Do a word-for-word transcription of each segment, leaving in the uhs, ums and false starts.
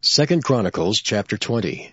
Second Chronicles chapter twenty.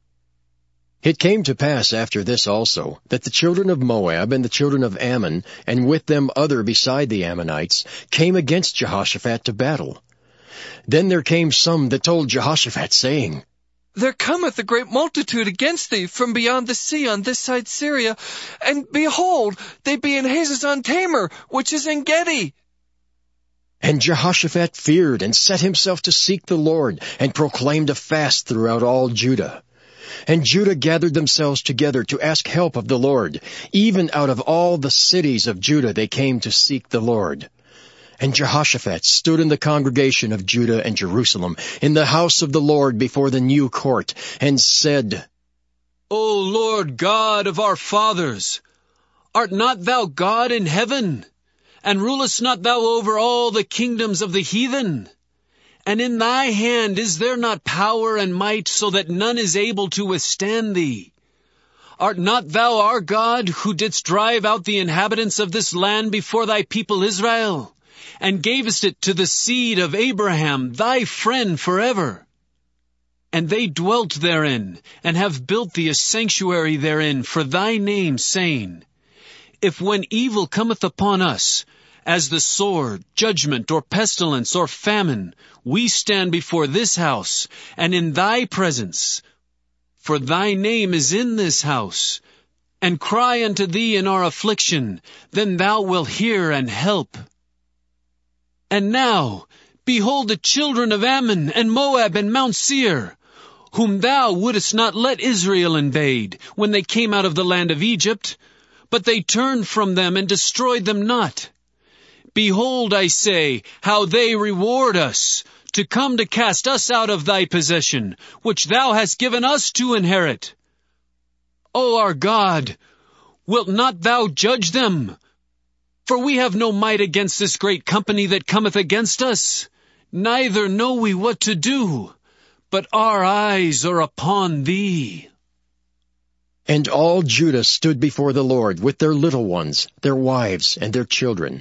It came to pass after this also, that the children of Moab and the children of Ammon, and with them other beside the Ammonites, came against Jehoshaphat to battle. Then there came some that told Jehoshaphat, saying, There cometh a great multitude against thee from beyond the sea on this side Syria, and behold, they be in Hazazon Tamar, which is En Gedi. And Jehoshaphat feared, and set himself to seek the Lord, and proclaimed a fast throughout all Judah. And Judah gathered themselves together to ask help of the Lord. Even out of all the cities of Judah they came to seek the Lord. And Jehoshaphat stood in the congregation of Judah and Jerusalem, in the house of the Lord before the new court, and said, O Lord God of our fathers, art not thou God in heaven? And rulest not thou over all the kingdoms of the heathen? And in thy hand is there not power and might, so that none is able to withstand thee? Art not thou our God, who didst drive out the inhabitants of this land before thy people Israel, and gavest it to the seed of Abraham, thy friend forever? And they dwelt therein, and have built thee a sanctuary therein for thy name, saying, If when evil cometh upon us, as the sword, judgment, or pestilence, or famine, we stand before this house, and in thy presence, for thy name is in this house, and cry unto thee in our affliction, then thou wilt hear and help. And now, behold the children of Ammon, and Moab, and Mount Seir, whom thou wouldest not let Israel invade, when they came out of the land of Egypt, but they turned from them and destroyed them not. Behold, I say, how they reward us, to come to cast us out of thy possession, which thou hast given us to inherit. O our God, wilt not thou judge them? For we have no might against this great company that cometh against us, neither know we what to do, but our eyes are upon thee. And all Judah stood before the Lord with their little ones, their wives, and their children.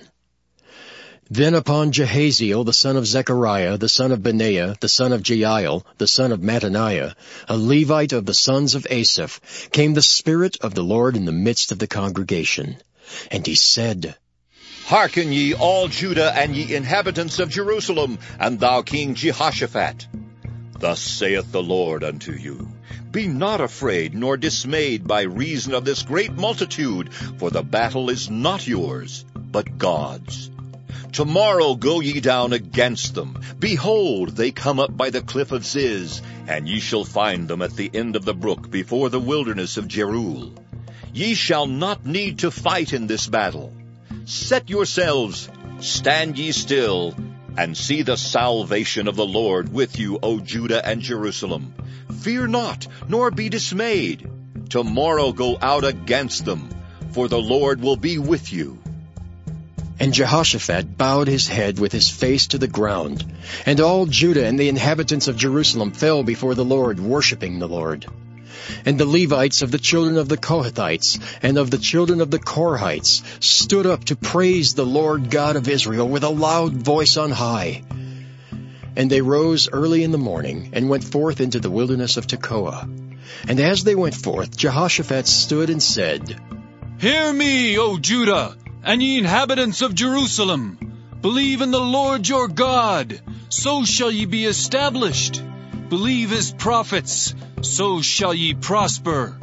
Then upon Jehaziel the son of Zechariah, the son of Benaiah, the son of Jeiel, the son of Mattaniah, a Levite of the sons of Asaph, came the Spirit of the Lord in the midst of the congregation. And he said, Hearken ye all Judah and ye inhabitants of Jerusalem, and thou King Jehoshaphat. Thus saith the Lord unto you, Be not afraid nor dismayed by reason of this great multitude, for the battle is not yours, but God's. Tomorrow go ye down against them. Behold, they come up by the cliff of Ziz, and ye shall find them at the end of the brook before the wilderness of Jeruel. Ye shall not need to fight in this battle. Set yourselves, stand ye still, and see the salvation of the Lord with you, O Judah and Jerusalem. Fear not, nor be dismayed. Tomorrow go out against them, for the Lord will be with you. And Jehoshaphat bowed his head with his face to the ground, and all Judah and the inhabitants of Jerusalem fell before the Lord, worshipping the Lord. And the Levites of the children of the Kohathites and of the children of the Korhites stood up to praise the Lord God of Israel with a loud voice on high. And they rose early in the morning and went forth into the wilderness of Tekoa. And as they went forth, Jehoshaphat stood and said, Hear me, O Judah, and ye inhabitants of Jerusalem. Believe in the Lord your God, so shall ye be established. Believe his prophets, so shall ye prosper.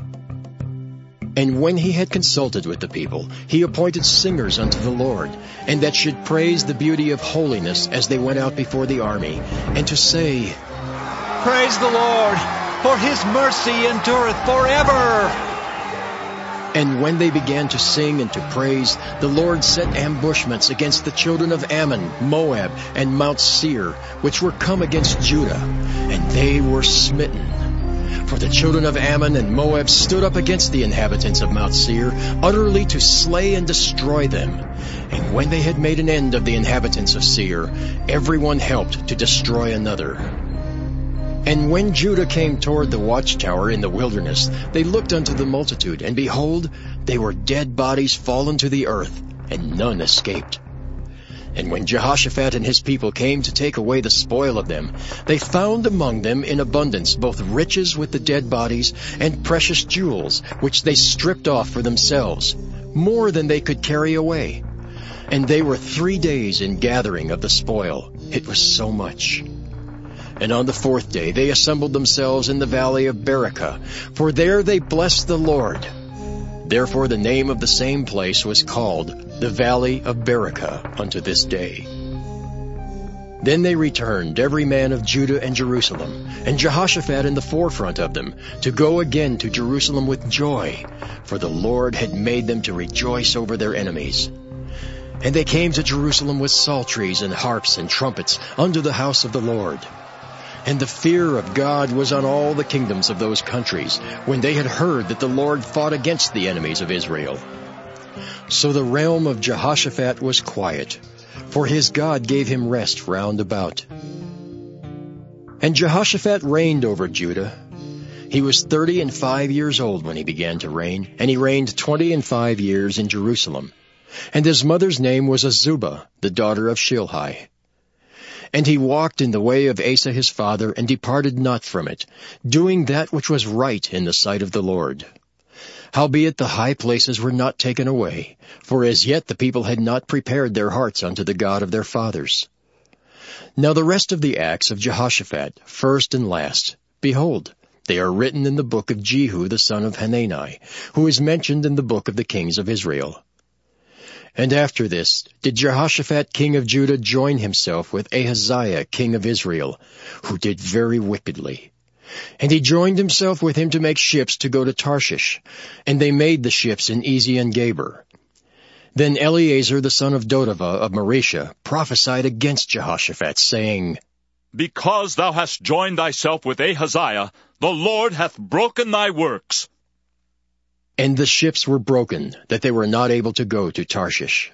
And when he had consulted with the people, he appointed singers unto the Lord, and that should praise the beauty of holiness as they went out before the army, and to say, Praise the Lord, for his mercy endureth forever. And when they began to sing and to praise, the Lord set ambushments against the children of Ammon, Moab, and Mount Seir, which were come against Judah, and they were smitten. For the children of Ammon and Moab stood up against the inhabitants of Mount Seir, utterly to slay and destroy them. And when they had made an end of the inhabitants of Seir, everyone helped to destroy another. And when Judah came toward the watchtower in the wilderness, they looked unto the multitude, and behold, they were dead bodies fallen to the earth, and none escaped. And when Jehoshaphat and his people came to take away the spoil of them, they found among them in abundance both riches with the dead bodies and precious jewels, which they stripped off for themselves, more than they could carry away. And they were three days in gathering of the spoil. It was so much. And on the fourth day they assembled themselves in the valley of Berachah, for there they blessed the Lord. Therefore the name of the same place was called the Valley of Berachah unto this day. Then they returned, every man of Judah and Jerusalem, and Jehoshaphat in the forefront of them, to go again to Jerusalem with joy, for the Lord had made them to rejoice over their enemies. And they came to Jerusalem with psalteries and harps and trumpets unto the house of the Lord. And the fear of God was on all the kingdoms of those countries, when they had heard that the Lord fought against the enemies of Israel. So the realm of Jehoshaphat was quiet, for his God gave him rest round about. And Jehoshaphat reigned over Judah. He was thirty and five years old when he began to reign, and he reigned twenty and five years in Jerusalem. And his mother's name was Azubah, the daughter of Shilhi. And he walked in the way of Asa his father, and departed not from it, doing that which was right in the sight of the Lord. Howbeit the high places were not taken away, for as yet the people had not prepared their hearts unto the God of their fathers. Now the rest of the acts of Jehoshaphat, first and last, behold, they are written in the book of Jehu the son of Hanani, who is mentioned in the book of the kings of Israel. And after this did Jehoshaphat king of Judah join himself with Ahaziah king of Israel, who did very wickedly. And he joined himself with him to make ships to go to Tarshish, and they made the ships in Ezion-Geber. Then Eleazar the son of Dodavah of Maresha prophesied against Jehoshaphat, saying, Because thou hast joined thyself with Ahaziah, the Lord hath broken thy works. And the ships were broken, that they were not able to go to Tarshish.